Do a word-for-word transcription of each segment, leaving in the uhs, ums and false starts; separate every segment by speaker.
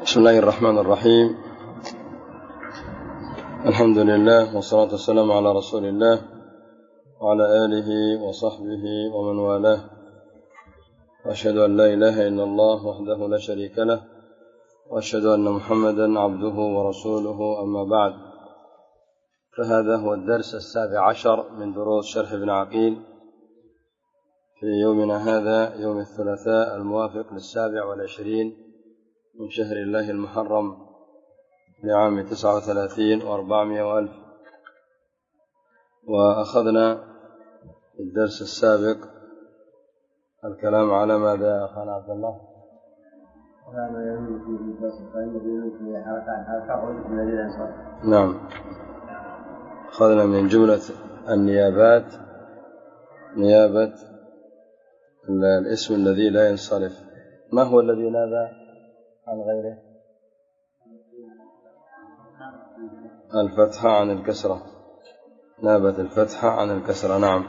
Speaker 1: بسم الله الرحمن الرحيم. الحمد لله والصلاة والسلام على رسول الله وعلى آله وصحبه ومن والاه، وأشهد أن لا إله إلا الله وحده لا شريك له، وأشهد أن محمدا عبده ورسوله، أما بعد، فهذا هو الدرس السابع عشر من دروس شرح ابن عقيل في يومنا هذا، يوم الثلاثاء الموافق للسابع والعشرين من شهر الله المحرم لعام تسعة وثلاثين وأربعمائة وألف. وأخذنا في الدرس السابق الكلام على ماذا يا أخانا عبد الله؟ نعم، أخذنا من جملة النيابات نيابة الاسم الذي لا ينصرف. ما هو الذي نابى عن غيره؟ الفتحة عن الكسرة، نابت الفتحة عن الكسرة. نعم.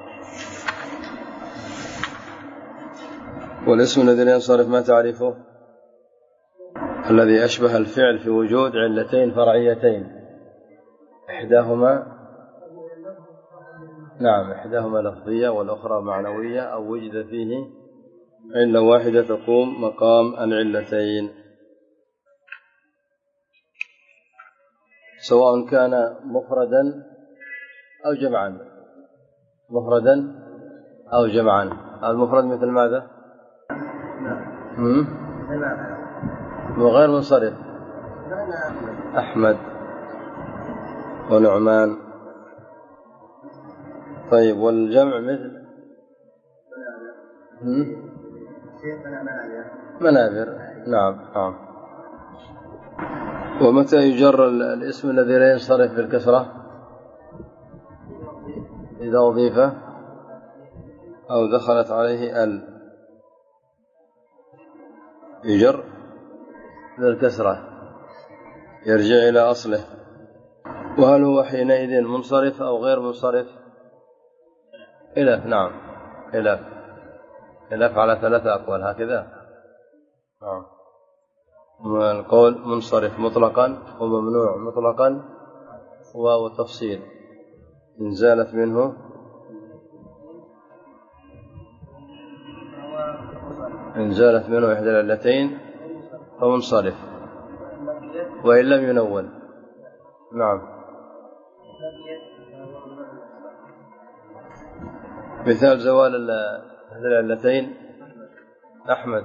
Speaker 1: والاسم الذي لا ينصرف ما تعرفه؟ الذي أشبه الفعل في وجود علتين فرعيتين، إحداهما نعم إحداهما لفظية والأخرى معنوية، أو وجد فيه علة واحدة تقوم مقام العلتين، سواء كان مفردا أو جمعا مفردا أو جمعا. المفرد مثل ماذا؟ وغير منصرف، أحمد ونعمان. طيب، والجمع مثل منابر. نعم نعم. ومتى يجر الاسم الذي لا ينصرف بالكسرة؟ إذا أضيف أو دخلت عليه ال، يجر بالكسرة، يرجع إلى أصله. وهل هو حينئذ منصرف أو غير منصرف؟ خلاف. نعم، خلاف خلاف على ثلاثة أقوال هكذا. نعم. القول منصرف مطلقا وممنوع مطلقا وتفصيل. إن زالت منه إن زالت منه إحدى العلتين فمنصرف، وإن لم ينون. نعم. مثال زوال إحدى العلتين أحمد.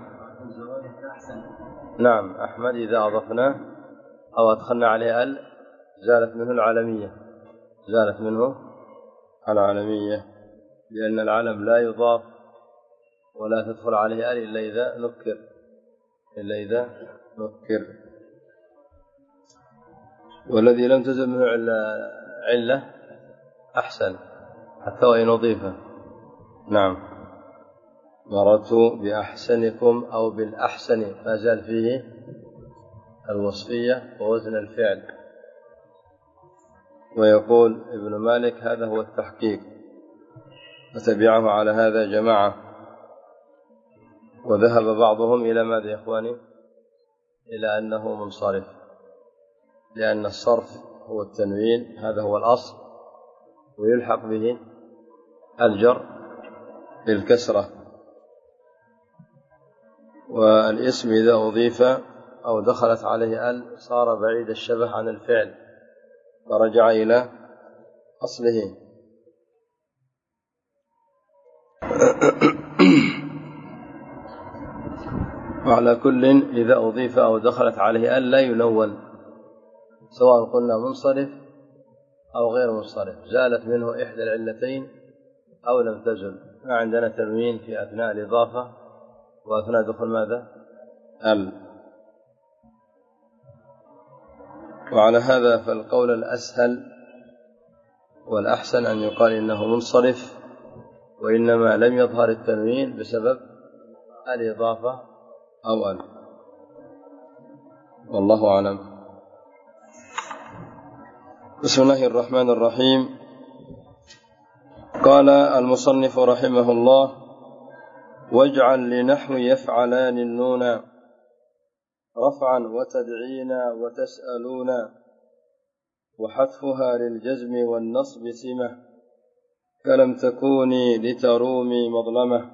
Speaker 1: نعم، أحمد إذا أضفناه أو أدخلنا عليه ال زالت منه العالمية زالت منه العالمية لأن العلم لا يضاف ولا تدخل عليه ال إلا إذا نكر إلا إذا نكر. والذي لم تزل منه علة أحسن حتى وإن أضيفه. نعم. مررت بأحسنكم أو بالأحسن، ما زال فيه الوصفية ووزن الفعل. ويقول ابن مالك هذا هو التحقيق، وتبعه على هذا جماعة. وذهب بعضهم إلى ماذا يا إخواني؟ إلى أنه منصرف، لأن الصرف هو التنوين، هذا هو الأصل، ويلحق به الجر بالكسرة. والاسم إذا أضيف أو دخلت عليه ال صار بعيد الشبه عن الفعل فرجع إلى أصله. وعلى كل إذا أضيف أو دخلت عليه ال لا ينون، سواء قلنا منصرف أو غير منصرف، زالت منه إحدى العلتين أو لم تزل. ما عندنا تنوين في أثناء الإضافة وأثناء دخول ماذا؟ ال. وعلى هذا فالقول الأسهل والأحسن أن يقال إنه منصرف، وإنما لم يظهر التنوين بسبب الإضافة أو ال، والله أعلم. بسم الله الرحمن الرحيم. قال المصنف رحمه الله: واجعل لنحو يفعلان النون رفعا وتدعينا وتسألونا، وحذفها للجزم والنصب سمة، كلم تكوني لترومي مظلمة.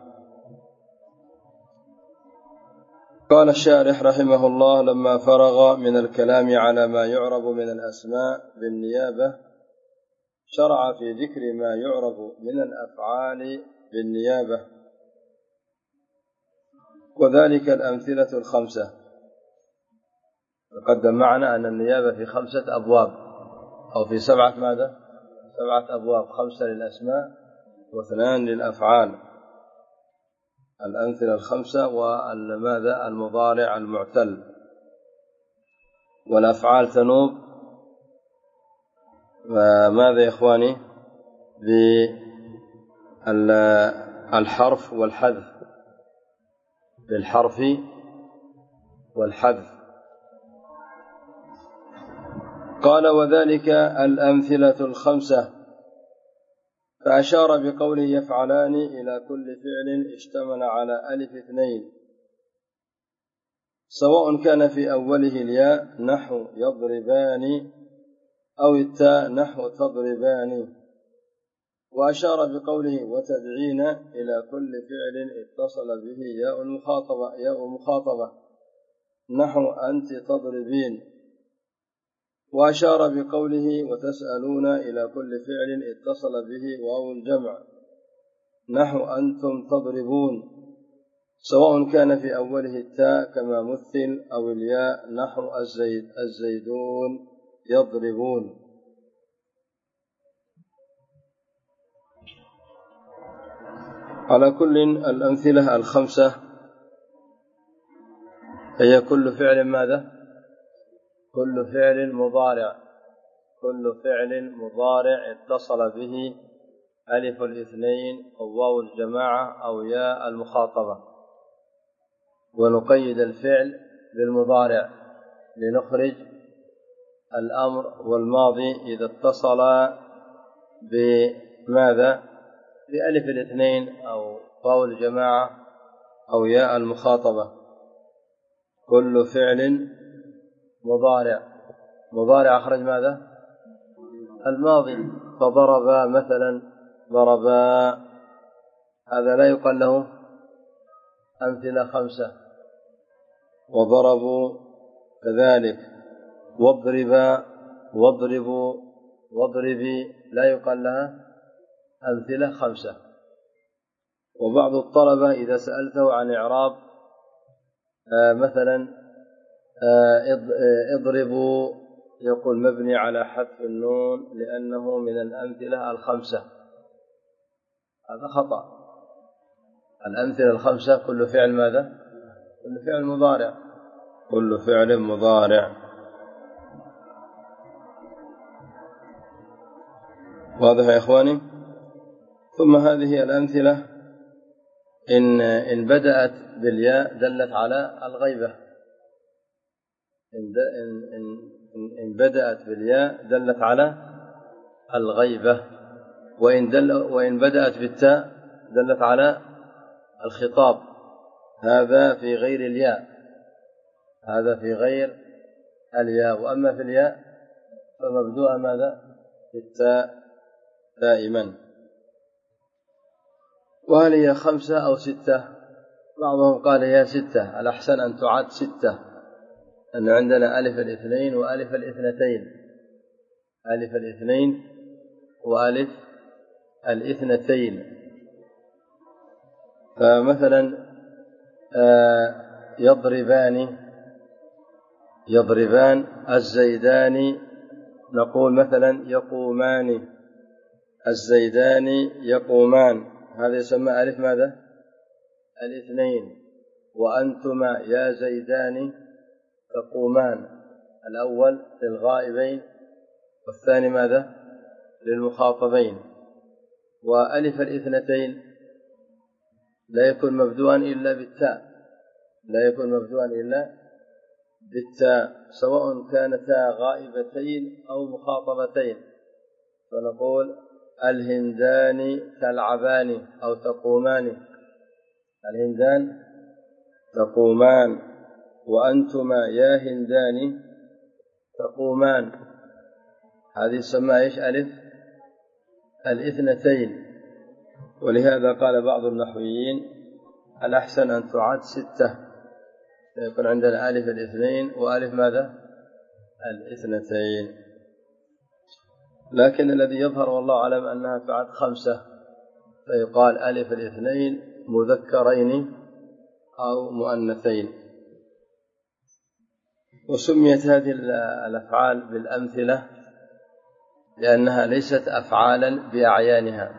Speaker 1: قال الشارح رحمه الله لما فرغ من الكلام على ما يعرب من الأسماء بالنيابة، شرع في ذكر ما يعرب من الأفعال بالنيابة، وذلك الأمثلة الخمسة. تقدم معنا أن النيابة في خمسة أبواب، أو في سبعة ماذا؟ سبعة أبواب، خمسة للأسماء واثنان للأفعال. الأمثلة الخمسة والماذا؟ المضارع المعتل. والأفعال تنوب ماذا يا إخواني؟ بالحرف والحذف، بالحرف والحذف. قال وذلك الأمثلة الخمسة، فأشار بقوله يفعلان إلى كل فعل اشتمل على ألف اثنين، سواء كان في أوله الياء نحو يضربان أو التاء نحو تضربان. وأشار بقوله وتدعين إلى كل فعل اتصل به ياء المخاطبة ياء مخاطبة نحو أنت تضربين. وأشار بقوله وتسألون إلى كل فعل اتصل به واو الجمع نحو أنتم تضربون، سواء كان في أوله التاء كما مثل أو الياء نحو الزيد الزيدون يضربون. على كل الأمثلة الخمسة هي كل فعل ماذا؟ كل فعل مضارع، كل فعل مضارع اتصل به ألف الاثنين أو واو الجماعة أو ياء المخاطبة. ونقيد الفعل بالمضارع لنخرج الأمر والماضي إذا اتصل بماذا؟ بألف الاثنين أو واو الجماعة أو ياء المخاطبة. كل فعل مضارع، مضارع أخرج ماذا؟ الماضي. فضربا مثلا، ضربا، هذا لا يقال له أمثلة خمسة. وضربوا كذلك. واضربا، واضربوا، واضربي، لا يقال لها أمثلة خمسة. وبعض الطلبة إذا سألته عن إعراب آه مثلا آه اضربوا يقول مبني على حذف النون لأنه من الأمثلة الخمسة، هذا خطأ. الأمثلة الخمسة كل فعل ماذا؟ كل فعل مضارع، كل فعل مضارع. واضح يا إخواني؟ ثم هذه الأمثلة إن إن بدأت بالياء دلت على الغيبة، إن إن إن بدأت بالياء دلت على الغيبة، وإن دل وإن بدأت بالتاء دلت على الخطاب. هذا في غير الياء، هذا في غير الياء. وأما في الياء فمبدوء ماذا؟ بالتاء دائما. وهل هي خمسة أو ستة؟ بعضهم قال هي ستة، الأحسن أن تعد ستة، أن عندنا ألف الاثنين وألف الاثنتين، ألف الاثنين وألف الاثنتين. فمثلا يضربان، يضربان. الزيدان نقول مثلا يقومان، الزيدان يقومان، هذا يسمى ألف ماذا؟ الاثنين. وأنتما يا زيدان تقومان، الأول للغائبين والثاني ماذا؟ للمخاطبين. وألف الاثنتين لا يكون مبدوءا إلا بالتاء، لا يكون مبدوءا إلا بالتاء، سواء كانتا غائبتين أو مخاطبتين. فنقول الهندان تلعبان أو تقومان، الهندان تقومان. وأنتما يا هندان تقومان، هذه تسمى إيش؟ ألف الاثنتين. ولهذا قال بعض النحويين الأحسن أن تعد ستة، يكون عندنا ألف الاثنين وألف ماذا؟ الاثنتين. لكن الذي يظهر والله أعلم أنها تعد خمسة، فيقال ألف الاثنين مذكرين أو مؤنثين. وسميت هذه الأفعال بالأمثلة لأنها ليست أفعالا بأعيانها،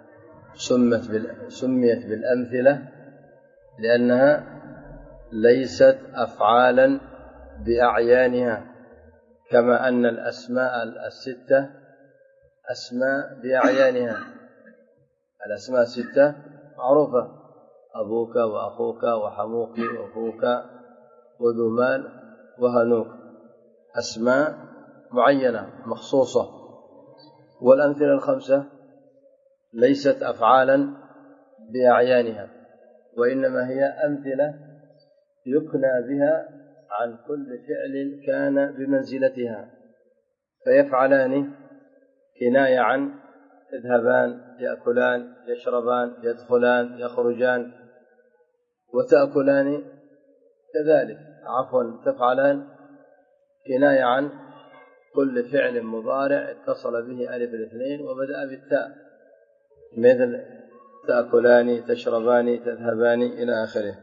Speaker 1: سميت بالأمثلة لأنها ليست أفعالا بأعيانها، كما أن الأسماء الستة أسماء بأعيانها. الأسماء الستة معروفة: أبوك وأخوك وحموك وأخوك وذو مال وهنوك، أسماء معينة مخصوصة. والأمثلة الخمسة ليست أفعالا بأعيانها، وإنما هي أمثلة يكنى بها عن كل فعل كان بمنزلتها. فيفعلان كناية عن يذهبان، يأكلان، يشربان، يدخلان، يخرجان. وتأكلان كذلك، عفوا تفعلان كناية عن كل فعل مضارع اتصل به ألف الاثنين وبدأ بالتاء، مثل تأكلان، تشربان، تذهبان إلى آخره.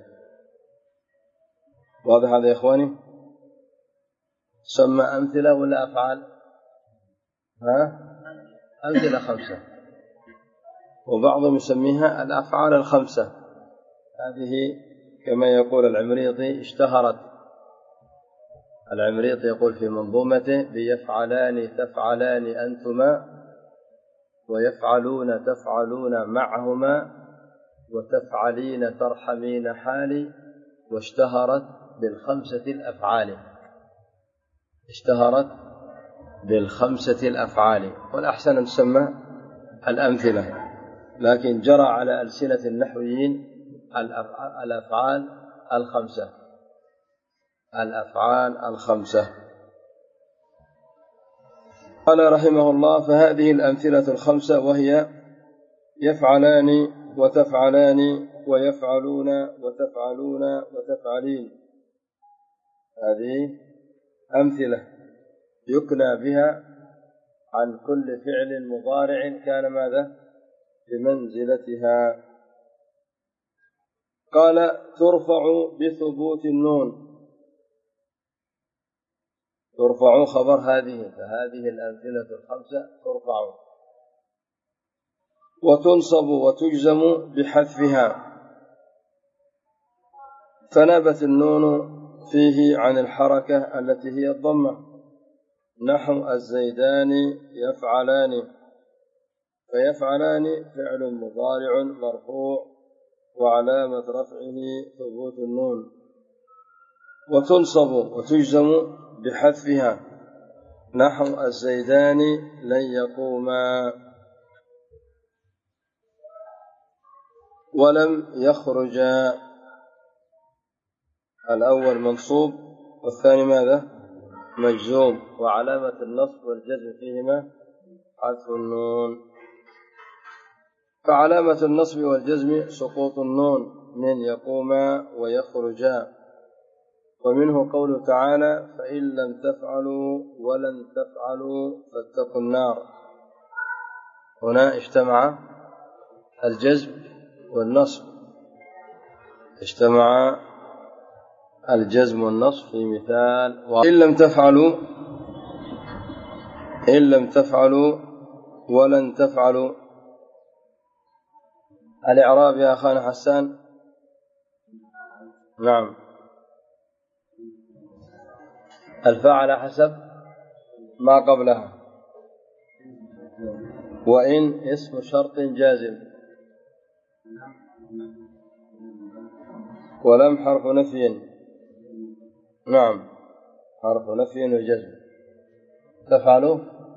Speaker 1: واضح هذا يا إخواني؟ سمى أمثلة ولا أفعال؟ ها؟ أمثلة خمسة، وبعضهم يسميها الأفعال الخمسة. هذه كما يقول العمريطي اشتهرت. العمريطي يقول في منظومته: بيفعلان تفعلان أنتما، ويفعلون تفعلون معهما، وتفعلين ترحمين حالي. واشتهرت بالخمسة الأفعال، اشتهرت بالخمسة الأفعال، والأحسن أن تسمى الأمثلة. لكن جرى على ألسنة النحويين الأفعال الخمسة، الأفعال الخمسة. قال رحمه الله: فهذه الأمثلة الخمسة وهي يفعلان وتفعلان ويفعلون وتفعلون وتفعلين، هذه أمثلة يكنى بها عن كل فعل مضارع كان ماذا؟ بمنزلتها. قال: ترفع بثبوت النون. ترفع خبر هذه، فهذه الأمثلة الخمسة ترفع. وتنصب وتجزم بحذفها، فنابت النون فيه عن الحركة التي هي الضمة، نحو الزيدان يفعلان. فيفعلان فعل مضارع مرفوع وعلامة رفعه ثبوت النون. وتنصب وتجزم بحذفها، نحو الزيدان لن يقوما. ولم يخرجا، الأول منصوب والثاني ماذا؟ مجزوم، وعلامة النصب والجزم فيهما حذف النون. فعلامة النصب والجزم سقوط النون من يقوما ويخرجا. ومنه قوله تعالى: فإن لم تفعلوا ولن تفعلوا فاتقوا النار. هنا اجتمع الجزم والنصب، اجتمع الجزم والنصب في مثال: وإن لم تفعلوا إن لم تفعلوا ولن تفعلوا. الإعراب يا أخانا حسان. نعم، الفاء على حسب ما قبلها. وإن اسم شرط جازم، ولم حرف نفي. نعم، حرف نفي وجزم. تفعلوا،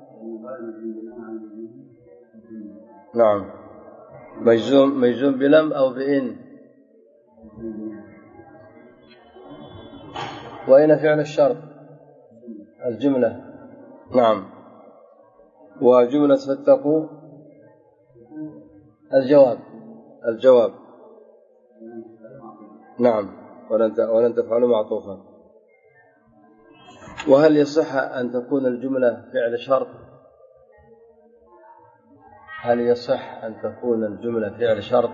Speaker 1: نعم، مجزوم مجزوم بلم أو بإن. وأين فعل الشرط؟ الجملة. نعم. وجملة فاتقوا الجواب الجواب نعم. ولن تفعلوا معطوفا. وهل يصح أن تكون الجملة فعل شرط؟ هل يصح أن تكون الجملة فعل شرط؟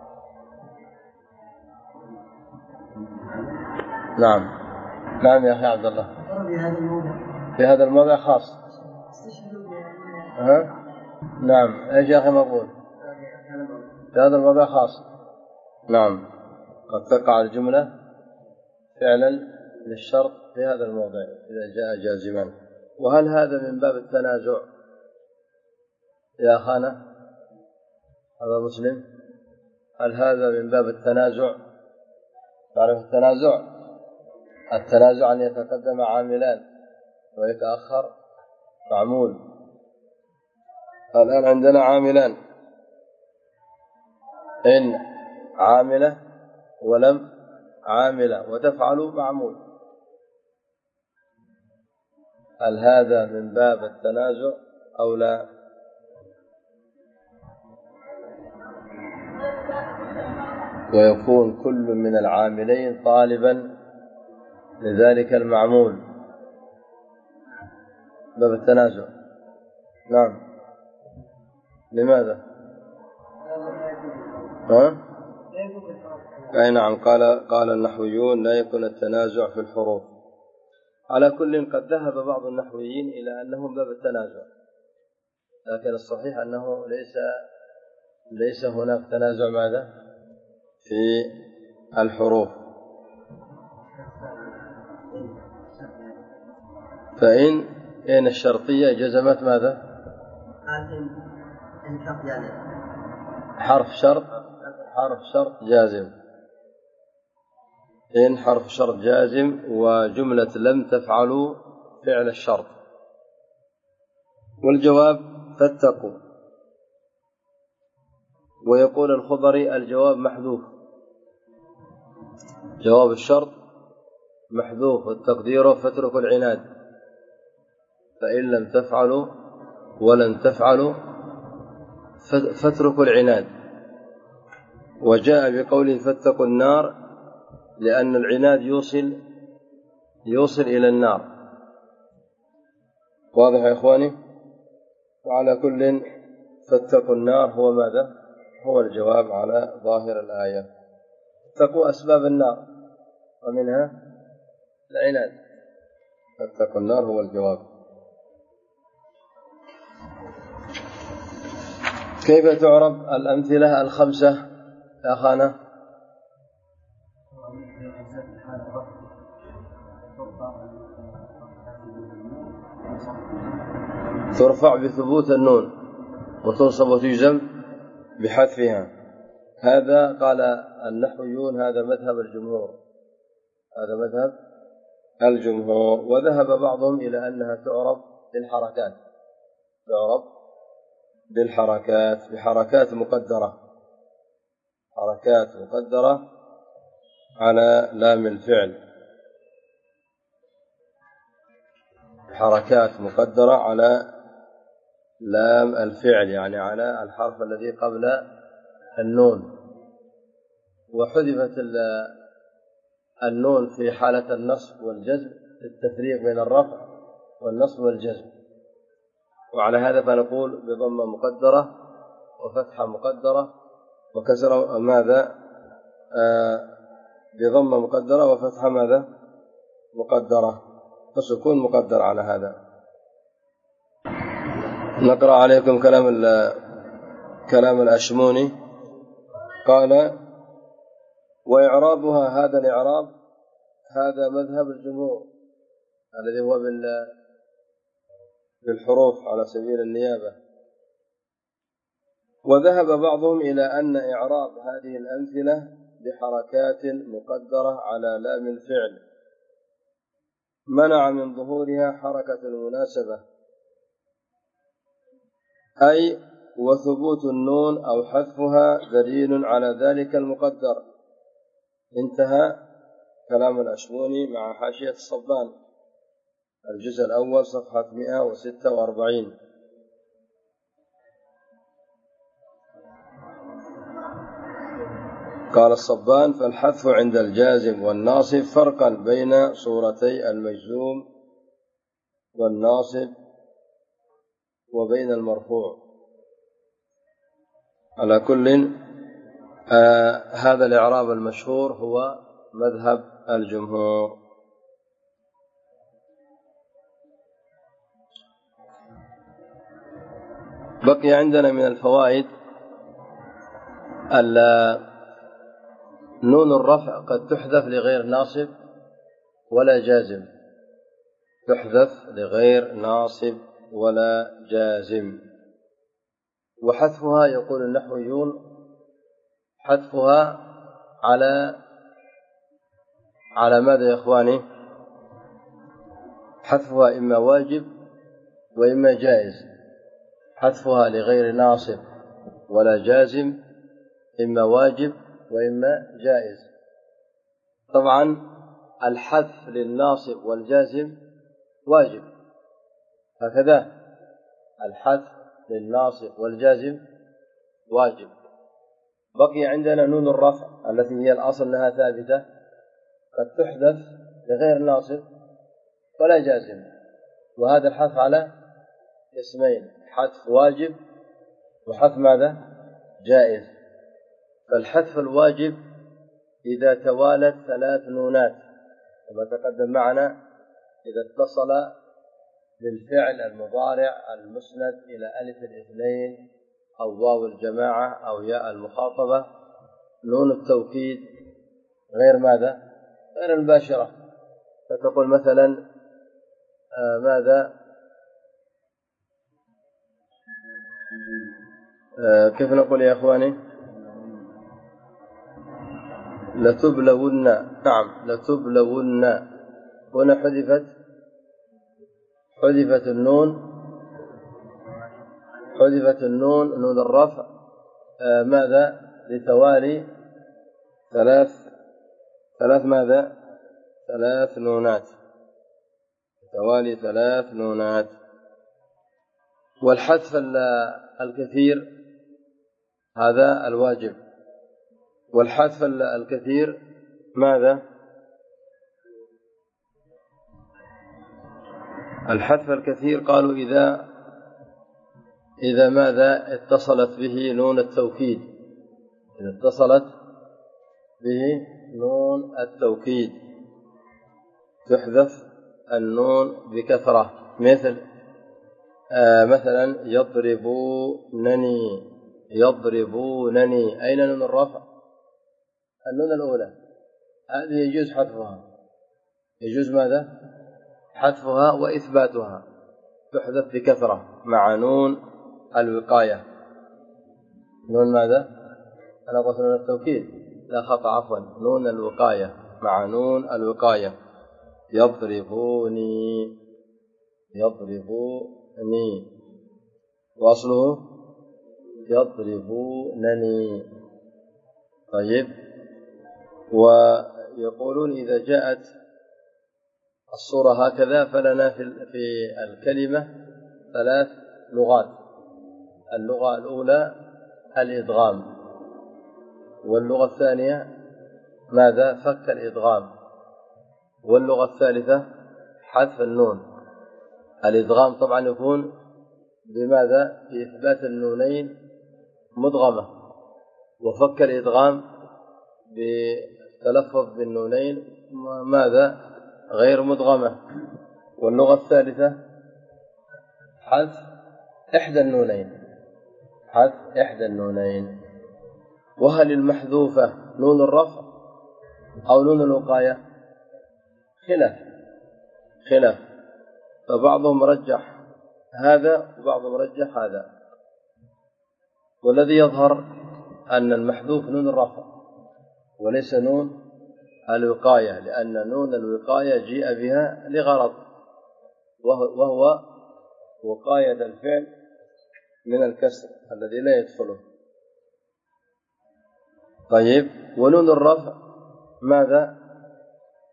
Speaker 1: نعم. نعم يا أخي عبد الله. في هذا الموضع خاص. ها؟ نعم. ايش يا أخي مقبول؟ في هذا الموضع خاص. نعم. قد تقع الجملة فعلا للشرط في هذا الموضع إذا جاء جازما. وهل هذا من باب التنازع يا أخانا هذا مسلم؟ هل هذا من باب التنازع؟ تعرف التنازع؟ التنازع أن يتقدم عاملان ويتأخر معمول. الآن عندنا عاملان، إن عاملة ولم عاملة وتفعل معمول. هل هذا من باب التنازع أو لا؟ ويكون كل من العاملين طالبا لذلك المعمول. باب التنازع. نعم. لماذا؟ ها؟ أي نعم. قال قال النحويون لا يكون التنازع في الحروف. على كل قد ذهب بعض النحويين إلى أنه باب التنازع، لكن الصحيح أنه ليس ليس هناك تنازع ماذا في الحروف. فإن إن الشرطية جزمت ماذا؟ حرف شرط حرف شرط جازم. إن حرف شرط جازم وجملة لم تفعلوا فعل الشرط. والجواب فاتقوا. ويقول الخضري الجواب محذوف، جواب الشرط محذوف والتقدير فاتركوا العناد. فإن لم تفعلوا ولن تفعلوا فاتركوا العناد. وجاء بقوله فاتقوا النار لأن العناد يوصل يوصل إلى النار. واضح يا إخواني؟ وعلى كل فاتقوا النار هو ماذا؟ هو الجواب على ظاهر الآية. اتقوا أسباب النار ومنها العناد. فاتقوا النار هو الجواب. كيف تعرب الأمثلة الخمسة يا أخانا؟ ترفع بثبوت النون وتنصب وتجزم بحذفها. هذا قال النحويون هذا مذهب الجمهور، هذا مذهب الجمهور. وذهب بعضهم إلى أنها تعرب بالحركات، تعرب بالحركات بحركات مقدرة، حركات مقدرة على لام الفعل، حركات مقدرة على لام الفعل يعني على الحرف الذي قبل النون. وحذفت النون في حالة النصب والجزم للتفريق بين الرفع والنصب والجزم. وعلى هذا فنقول بضمة مقدرة وفتحة مقدرة وكسرة ماذا آه بضمة مقدرة وفتحة ماذا مقدرة وسكون مقدر على هذا. نقرأ عليكم كلام كلام الأشموني. قال وإعرابها هذا الإعراب هذا مذهب الجمهور الذي هو بالحروف على سبيل النيابة. وذهب بعضهم إلى أن إعراب هذه الأمثلة بحركات مقدرة على لام الفعل منع من ظهورها حركة المناسبة، أي وثبوت النون أو حذفها دليل على ذلك المقدر. انتهى كلام الأشموني مع حاشية الصبان، الجزء الأول صفحة مئة وستة وأربعين. قال الصبان: فالحذف عند الجازم والناصب فرقا بين صورتي المجزوم والناصب وبين المرفوع. على كل آه هذا الإعراب المشهور هو مذهب الجمهور. بقي عندنا من الفوائد نون الرفع قد تحذف لغير ناصب ولا جازم، تحذف لغير ناصب ولا جازم. وحذفها يقول النحويون حذفها على على ماذا يا إخواني؟ حذفها إما واجب وإما جائز. حذفها لغير ناصب ولا جازم إما واجب وإما جائز. طبعا الحذف للناصب والجازم واجب، هكذا الحذف للناصب والجازم واجب. بقي عندنا نون الرفع التي هي الأصل لها ثابتة، قد تحذف لغير ناصب ولا جازم، وهذا الحذف على اسمين: حذف واجب وحذف ماذا؟ جائز. فالحذف الواجب إذا توالت ثلاث نونات كما تقدم معنا، إذا اتصل بالفعل المضارع المسند إلى ألف الاثنين أو واو الجماعة أو ياء المخاطبة، نون التوكيد غير ماذا؟ غير المباشرة. فتقول مثلا آه ماذا آه كيف نقول يا إخواني؟ لتبلون، نعم لتبلون. هنا حذفت حذفت النون حذفت النون نون الرفع آه ماذا؟ لتوالي ثلاث ثلاث ماذا؟ ثلاث نونات، توالي ثلاث نونات. والحذف الكثير هذا الواجب. والحذف الكثير ماذا؟ الحذف الكثير قالوا إذا إذا ماذا؟ اتصلت به نون التوكيد، إذا اتصلت به نون التوكيد تحذف النون بكثرة، مثل آه مثلا يضربونني، يضربونني. أين نون الرفع؟ النون الأولى، هذه يجوز حذفها، يجوز ماذا؟ حذفها وإثباتها، تحذف بكثرة مع نون الوقاية. نون ماذا؟ أنا قلت نون التوكيد، لا خطأ، عفوا، نون الوقاية مع نون الوقاية. يضربوني، يضربوني، وأصله يضربونني. طيب، ويقولون إذا جاءت الصورة هكذا فلنا في الكلمة ثلاث لغات. اللغة الأولى الإدغام، واللغة الثانية ماذا؟ فك الإدغام، واللغة الثالثة حذف النون. الإدغام طبعا يكون بماذا؟ بإثبات النونين مدغمة، وفك الإدغام بتلفظ بالنونين ماذا؟ غير مدغمة. واللغة الثالثة حذف إحدى النونين، حذف إحدى النونين. وهل المحذوفة نون الرفع أو نون الوقاية؟ خلاف خلاف فبعضهم رجح هذا وبعضهم رجح هذا، والذي يظهر أن المحذوف نون الرفع وليس نون الوقاية، لأن نون الوقاية جيء بها لغرض، وهو وقاية الفعل من الكسر الذي لا يدخله. طيب، ونون الرفع ماذا؟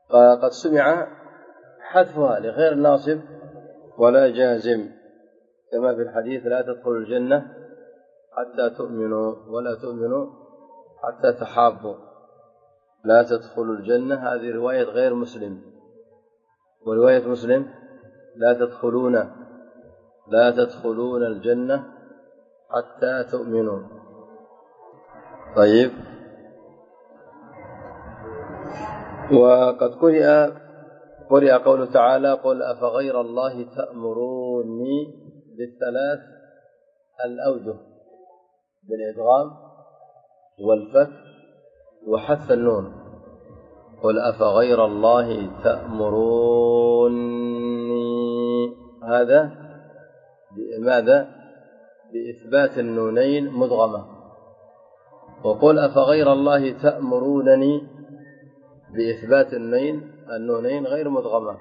Speaker 1: فقد سمع حذفها لغير ناصب ولا جازم، كما في الحديث لا تدخلوا الجنة حتى تؤمنوا ولا تؤمنوا حتى تحابوا. لا تدخلوا الجنة هذه رواية غير مسلم، ورواية مسلم لا تدخلون لا تدخلون الجنة حتى تؤمنوا. طيب، وقد قرئ قرئ قوله تعالى قل أفغير الله تأمروني بالثلاث الأوجه بالإدغام والفتح وحذف النون. قل أفغير الله تأمروني، هذا بماذا؟ بإثبات النونين مدغمة. وقل أفغير الله تأمرونني بإثبات النونين النونين غير مدغمة.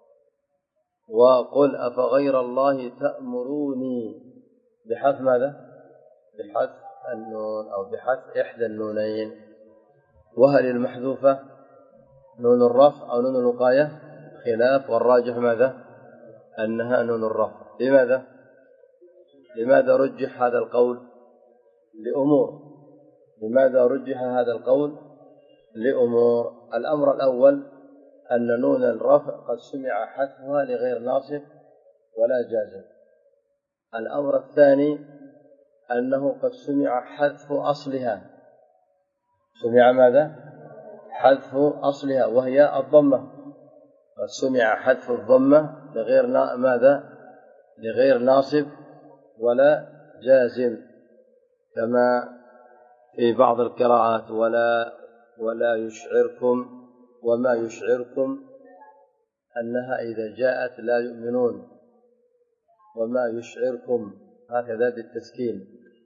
Speaker 1: وقل أفغير الله تأمروني بحذف ماذا؟ بحذف النون أو بحذف إحدى النونين. وهل المحذوفة نون الرفع أو نون الوقاية؟ خلاف، والراجح ماذا؟ أنها نون الرفع. لماذا؟ لماذا رجح هذا القول؟ لأمور. لماذا رجح هذا القول؟ لأمور. الأمر الأول أن نون الرفع قد سمع حذفها لغير ناصب ولا جازم. الأمر الثاني أنه قد سمع حذف أصلها. سمع ماذا؟ حذف أصلها وهي الضمة. قد سمع حذف الضمة لغير ماذا؟ لغير ناصب ولا جازم، كما في بعض القراءات ولا ولا يشعركم وما يشعركم أنها إذا جاءت لا يؤمنون، وما يشعركم هكذا بالتسكين.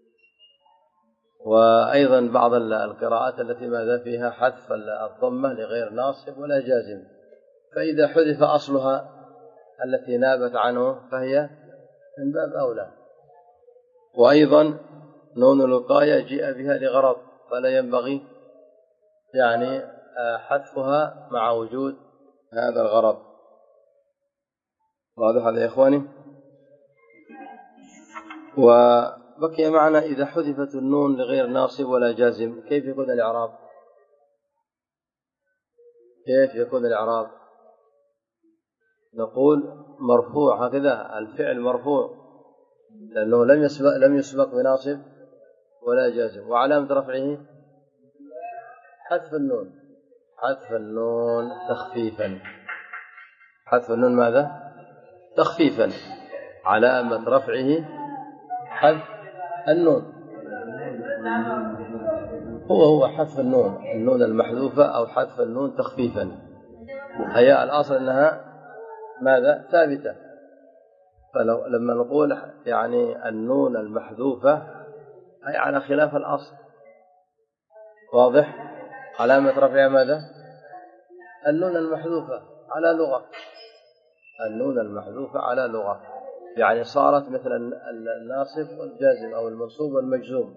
Speaker 1: وأيضا بعض القراءات التي ماذا فيها حذف الضمة لغير ناصب ولا جازم، فإذا حذف أصلها التي نابت عنه فهي من باب أولى. وأيضا نون الوقاية جاء بها لغرض، فلا ينبغي يعني حذفها مع وجود هذا الغرض. واضح هذا يا إخواني؟ وبقي معنا إذا حذفت النون لغير ناصب ولا جازم كيف يكون الإعراب؟ كيف يكون الإعراب؟ نقول مرفوع، هكذا الفعل مرفوع لأنه لم يسبق لم يسبق بناصب ولا جازم. وعلامة رفعه حذف النون، حذف النون تخفيفا. حذف النون ماذا؟ تخفيفا. علامة رفعه حذف النون، هو هو حذف النون، النون المحذوفة أو حذف النون تخفيفا. هي الأصل أنها ماذا؟ ثابتة. فلو لما نقول يعني النون المحذوفة أي على خلاف الأصل. واضح؟ علامة رفعها ماذا؟ النون المحذوفة على لغة، النون المحذوفة على لغة، يعني صارت مثل الناصب والجازم أو المنصوب والمجزوم.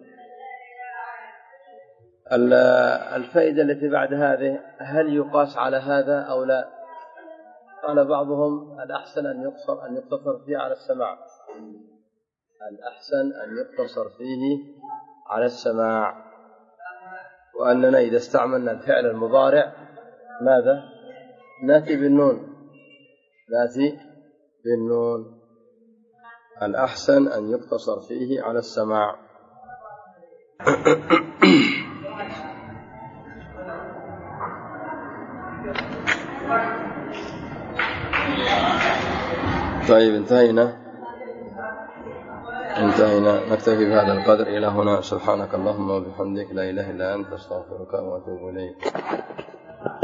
Speaker 1: الفائدة التي بعد هذه هل يقاس على هذا أو لا؟ قال بعضهم الأحسن أن يقصر أن يقتصر فيه على السماع، الأحسن أن يقتصر فيه على السماع، وأننا إذا استعملنا الفعل المضارع ماذا؟ نأتي بالنون، نأتي بالنون. الأحسن أن يقتصر فيه على السماع. طيب، انتهينا انتهينا نكتفي بهذا القدر إلى هنا. سبحانك اللهم وبحمدك، لا إله إلا أنت، أستغفرك وأتوب إليك.